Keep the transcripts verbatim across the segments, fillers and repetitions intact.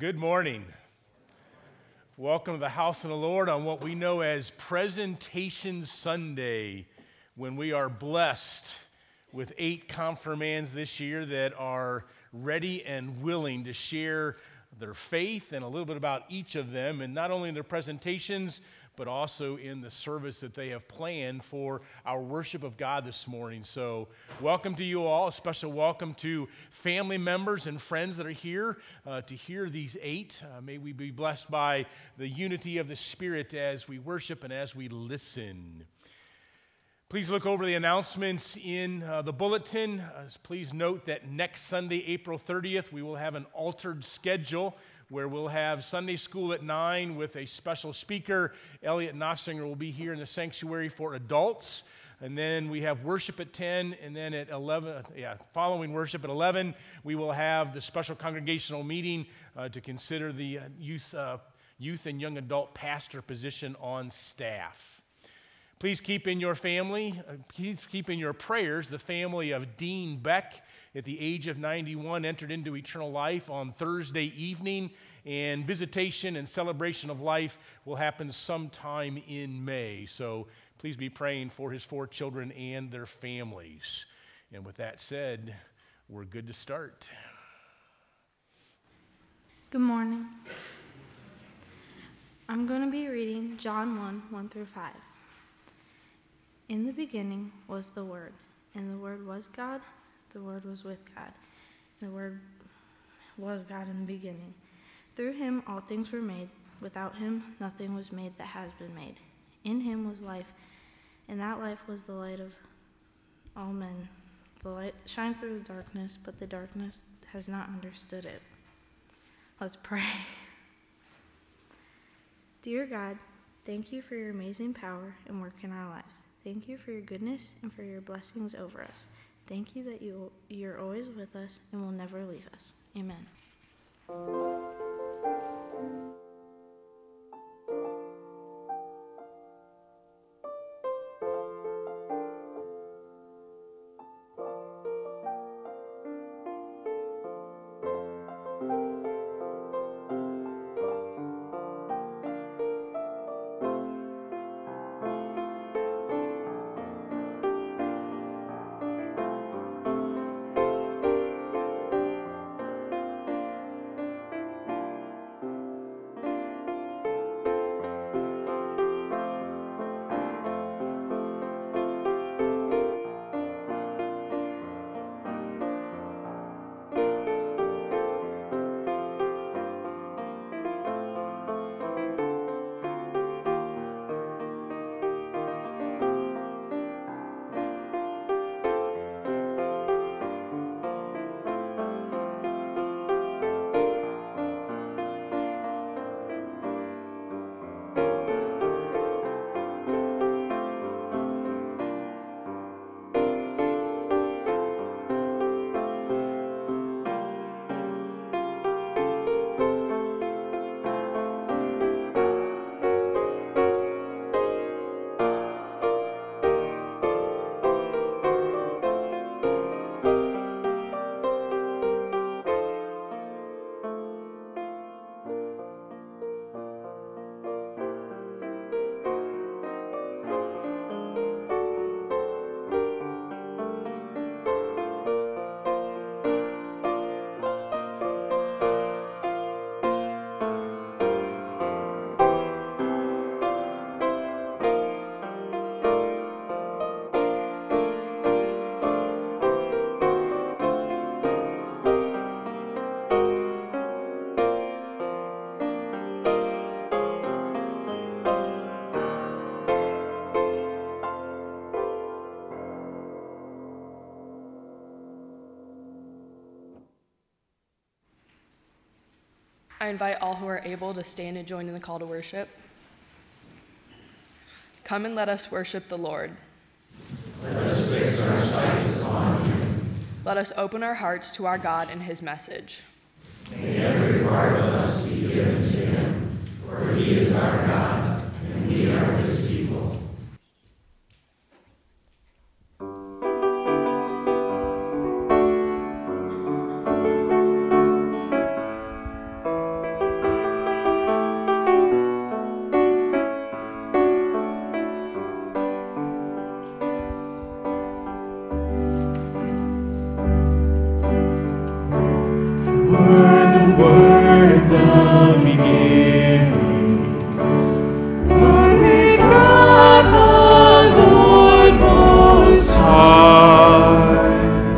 Good morning. Welcome to the house of the Lord on what we know as Presentation Sunday, when we are blessed with eight confirmands this year that are ready and willing to share their faith and a little bit about each of them, and not only in their presentations, but also in the service that they have planned for our worship of God this morning. So welcome to you all. A special welcome to family members and friends that are here uh, to hear these eight. Uh, may we be blessed by the unity of the Spirit as we worship and as we listen. Please look over the announcements in uh, the bulletin. Uh, please note that next Sunday, April thirtieth, we will have an altered schedule where we'll have Sunday school at nine with a special speaker. Elliot Nossinger will be here in the sanctuary for adults. And then we have worship at ten, and then at eleven, yeah, following worship at eleven, we will have the special congregational meeting uh, to consider the uh, youth, uh, youth and young adult pastor position on staff. Please keep in your family, uh, please keep in your prayers the family of Dean Beck. At the age of ninety-one, entered into eternal life on Thursday evening, and visitation and celebration of life will happen sometime in May. So please be praying for his four children and their families. And with that said, we're good to start. Good morning. I'm going to be reading John one, one through five. In the beginning was the Word, and the Word was God. The Word was with God. The Word was God in the beginning. Through him all things were made. Without him nothing was made that has been made. In him was life, and that life was the light of all men. The light shines through the darkness, but the darkness has not understood it. Let's pray. Dear God, thank you for your amazing power and work in our lives. Thank you for your goodness and for your blessings over us. Thank you that you, you're always with us and will never leave us. Amen. I invite all who are able to stand and join in the call to worship. Come and let us worship the Lord. Let us fix our sights upon him. Let us open our hearts to our God and his message. May every part of us be given to him, for he is our God, and we are his people. Word, the Word, the beginning. One with God, the Lord Most High.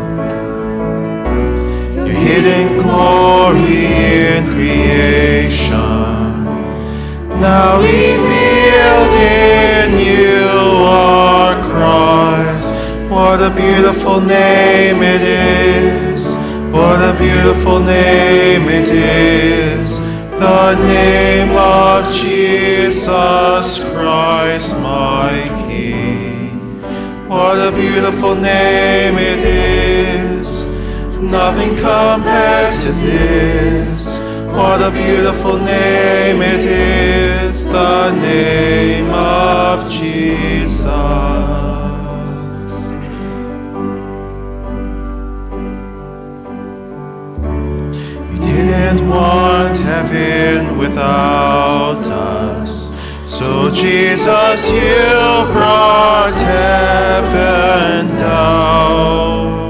Your hidden glory in creation, now revealed in you are Christ. What a beautiful name it is. What a beautiful name it is. The name of Jesus Christ, my King. What a beautiful name it is. Nothing compares to this. What a beautiful name it is, the name of Jesus. You didn't want heaven without us, so Jesus, you brought heaven down.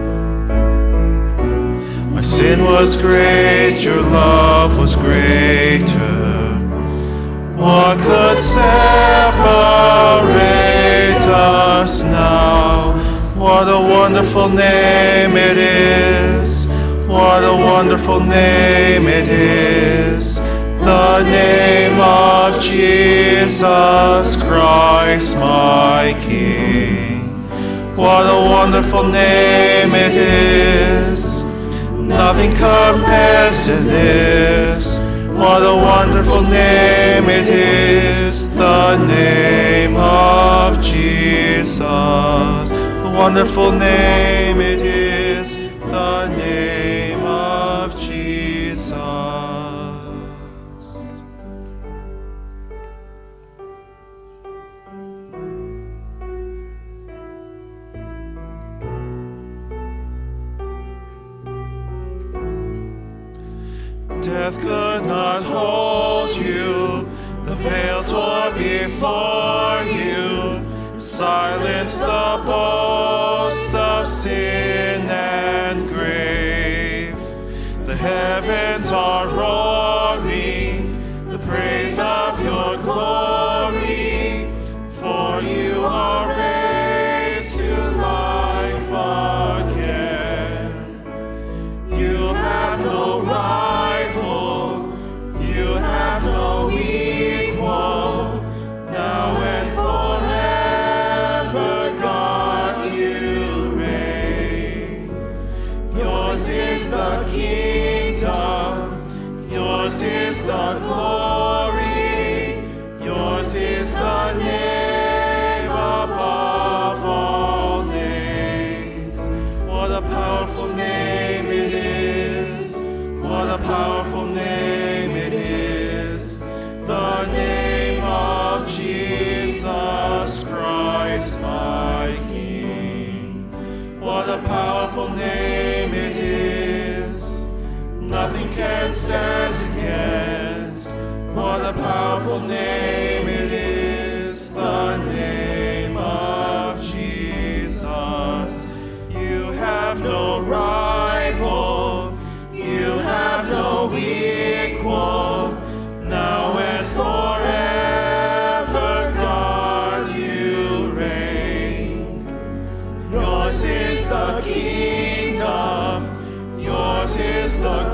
My sin was great, your love was greater. What could separate us now? What a wonderful name it is. What a wonderful name it is. The name of Jesus Christ, my King. What a wonderful name it is. Nothing compares to this. What a wonderful name it is. The name of Jesus. The wonderful name it is. The name of Jesus. Death could not hold you, the veil tore before you, silence the boast of sin and grave. The heavens are roaring, the praise of your glory, for you are raised to life again. You have no rival, you have no equal, now and forever, God, you reign. Yours is the kingdom, yours is the glory, yours is the name above all names. What a powerful name it is. What a powerful name it is. The name of Jesus Christ, my King. What a powerful name it is. Nothing can stand against. What a powerful name it is. The name of Jesus. You have no rival. You have no equal. Now and forever, God, you reign. Yours is the kingdom. Yours is the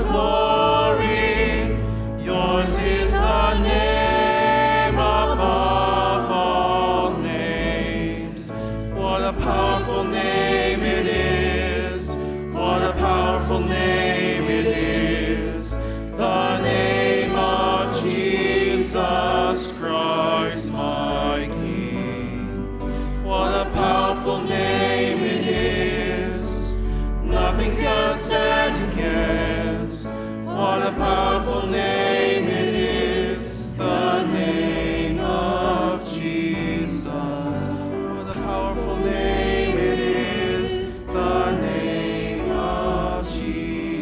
glory. Yours is the name above all names. What a powerful name it is. What a powerful name it is. The name of Jesus Christ, my King. What a powerful name it is. Nothing can stand against. What a powerful name it is. The name of Jesus. What a powerful name it is. The name of Jesus.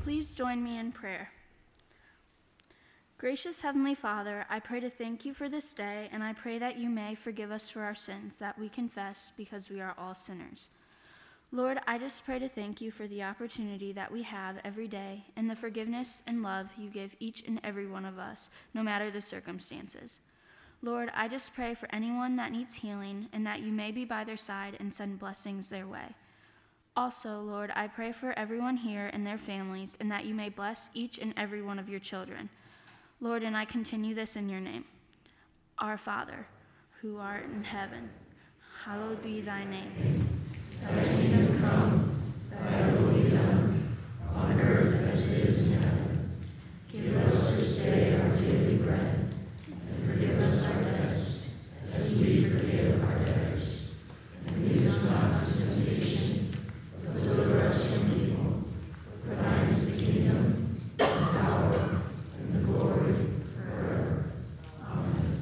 Please join me in prayer. Gracious Heavenly Father, I pray to thank you for this day, and I pray that you may forgive us for our sins that we confess because we are all sinners. Lord, I just pray to thank you for the opportunity that we have every day and the forgiveness and love you give each and every one of us, no matter the circumstances. Lord, I just pray for anyone that needs healing and that you may be by their side and send blessings their way. Also, Lord, I pray for everyone here and their families and that you may bless each and every one of your children. Lord, and I continue this in your name. Our Father, who art in heaven, hallowed be thy name. Thy kingdom come, thy will be done, on earth as it is in heaven. Give us this day our daily bread, and forgive us our debts, as we forgive our debtors. And lead us not into temptation, but deliver us from evil. For thine is the kingdom, the power, and the glory forever. Amen.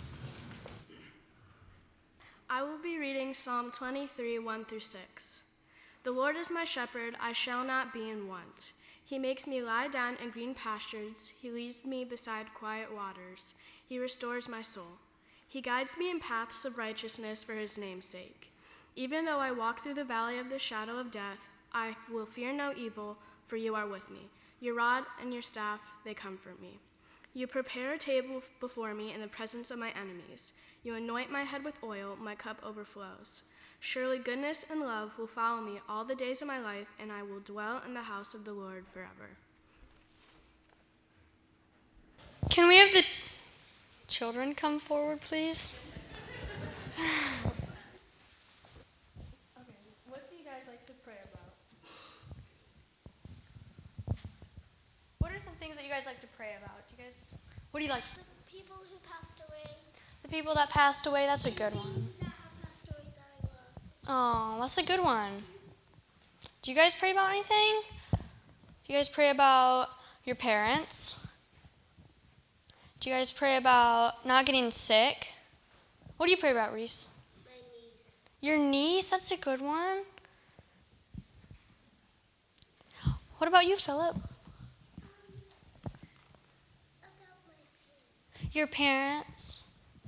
I will be reading Psalm twenty-three, one through six. The Lord is my shepherd, I shall not be in want. He makes me lie down in green pastures. He leads me beside quiet waters. He restores my soul. He guides me in paths of righteousness for his name's sake. Even though I walk through the valley of the shadow of death, I will fear no evil, for you are with me. Your rod and your staff, they comfort me. You prepare a table before me in the presence of my enemies. You anoint my head with oil, my cup overflows. Surely goodness and love will follow me all the days of my life, and I will dwell in the house of the Lord forever. Can we have the children come forward, please? Okay, what do you guys like to pray about? What are some things that you guys like to pray about? Do you guys, what do you like? The people who passed away. The people that passed away, that's a good one. Things that have passed away that I love. Oh, that's a good one. Do you guys pray about anything? Do you guys pray about your parents? Do you guys pray about not getting sick? What do you pray about, Reese? My niece. Your niece? That's a good one. What about you, Philip? Um, about my parents. Your parents?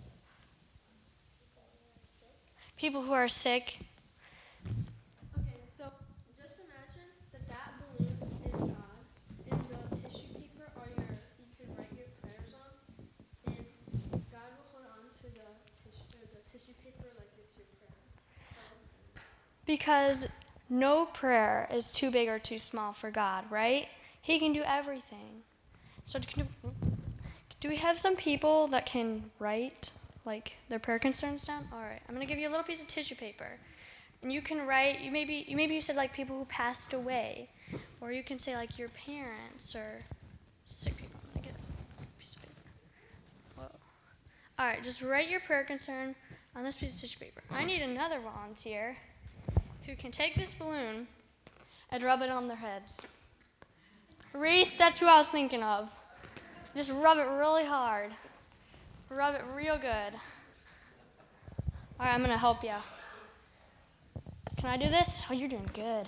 People who are sick. People who are sick. Okay, so just imagine that that balloon is God, and the tissue paper are your, you can write your prayers on, and God will hold on to the tissue, or the tissue paper like it's your prayer. So, Because no prayer is too big or too small for God, right? He can do everything. So can, do we have some people that can write like their prayer concerns down? All right, I'm gonna give you a little piece of tissue paper, and you can write. You maybe you maybe you said like people who passed away, or you can say like your parents or sick people. I'm gonna get a piece of paper. Whoa. All right, just write your prayer concern on this piece of tissue paper. I need another volunteer who can take this balloon and rub it on their heads. Reese, that's who I was thinking of. Just rub it really hard. Rub it real good. All right, I'm going to help you. Can I do this? Oh, you're doing good.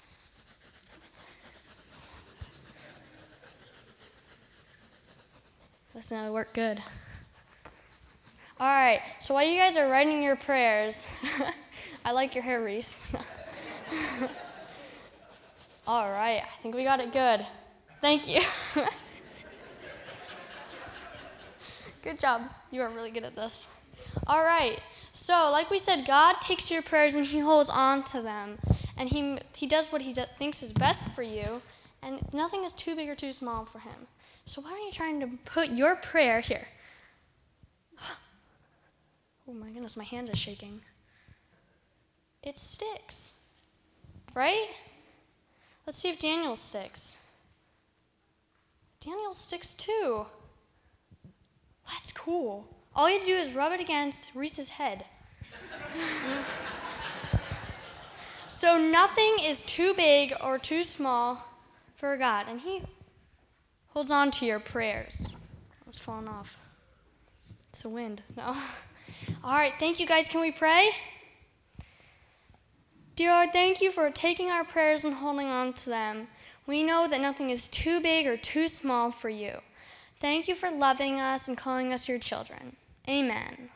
Listen, it'll work good. All right, so while you guys are writing your prayers, I like your hair, Reese. All right, I think we got it good. Thank you. Good job. You are really good at this. All right. So, like we said, God takes your prayers and he holds on to them. And he he does what he do, thinks is best for you. And nothing is too big or too small for him. So why aren't you trying to put your prayer here? Oh my goodness, my hand is shaking. It sticks. Right? Let's see if Daniel sticks. Daniel sticks too. That's cool. All you have to do is rub it against Reese's head. So nothing is too big or too small for God, and he holds on to your prayers. That was falling off. It's the wind. No. All right, thank you guys. Can we pray? Dear Lord, thank you for taking our prayers and holding on to them. We know that nothing is too big or too small for you. Thank you for loving us and calling us your children. Amen.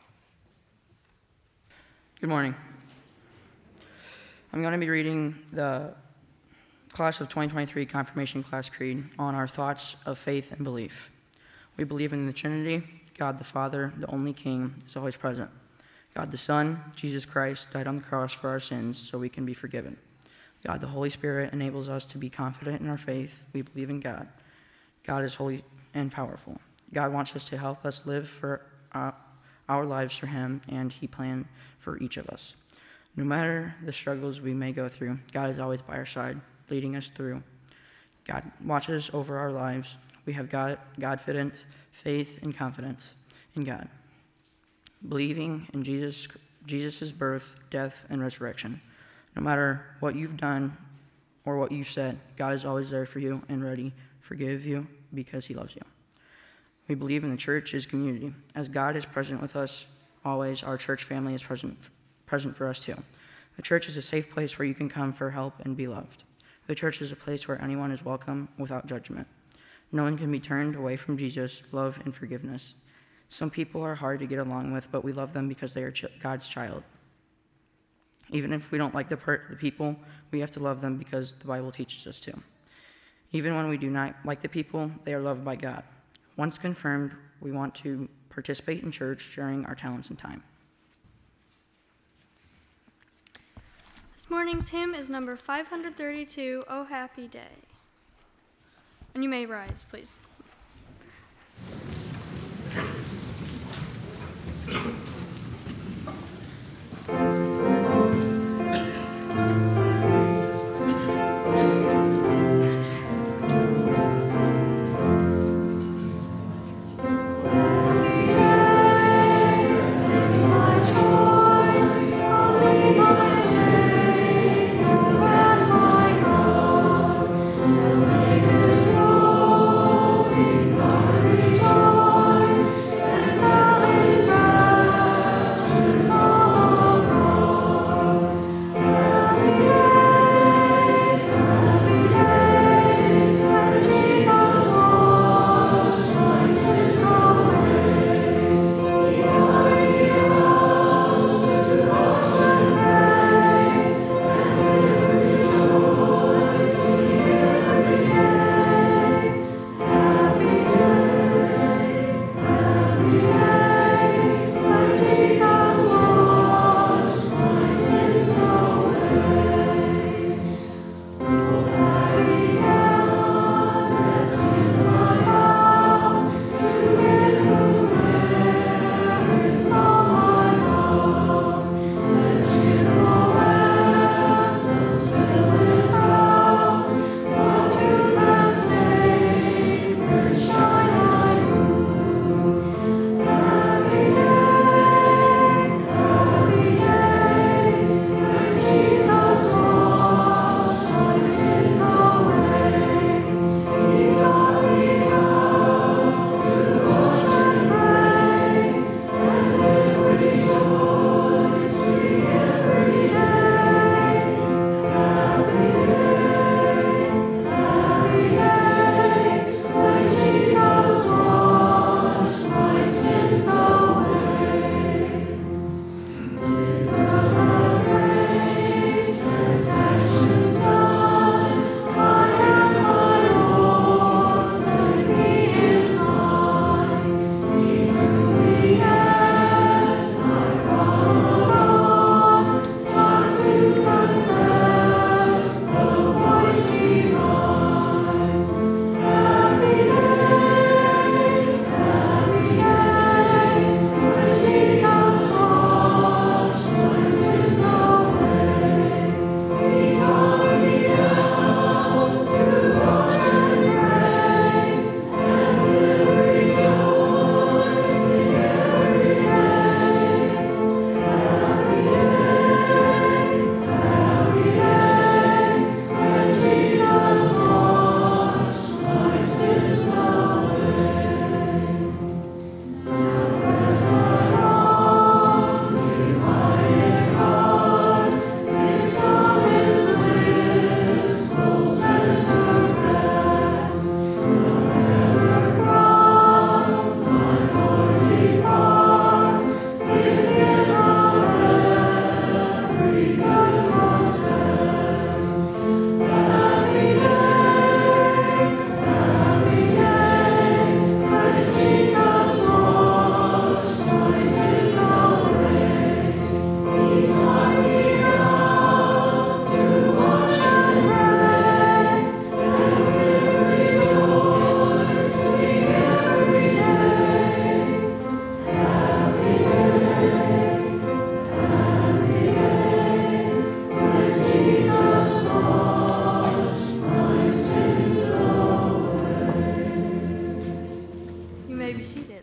Good morning. I'm going to be reading the Class of twenty twenty-three Confirmation Class Creed on our thoughts of faith and belief. We believe in the Trinity. God the Father, the only King, is always present. God the Son, Jesus Christ, died on the cross for our sins so we can be forgiven. God the Holy Spirit enables us to be confident in our faith. We believe in God. God is holy and powerful. God wants us to help us live for uh, our lives for Him, and He planned for each of us. No matter the struggles we may go through, God is always by our side, leading us through. God watches over our lives. We have God, Godfidence, faith, and confidence in God. Believing in Jesus, Jesus' birth, death, and resurrection. No matter what you've done or what you've said, God is always there for you and ready to forgive you because He loves you. We believe in the church as community. As God is present with us always, our church family is present, present for us too. The church is a safe place where you can come for help and be loved. The church is a place where anyone is welcome without judgment. No one can be turned away from Jesus' love and forgiveness. Some people are hard to get along with, but we love them because they are ch- God's child. Even if we don't like the, per- the people, we have to love them because the Bible teaches us to. Even when we do not like the people, they are loved by God. Once confirmed, we want to participate in church during our talents and time. This morning's hymn is number five hundred thirty-two, O Happy Day. And you may rise, please. Oh be seated.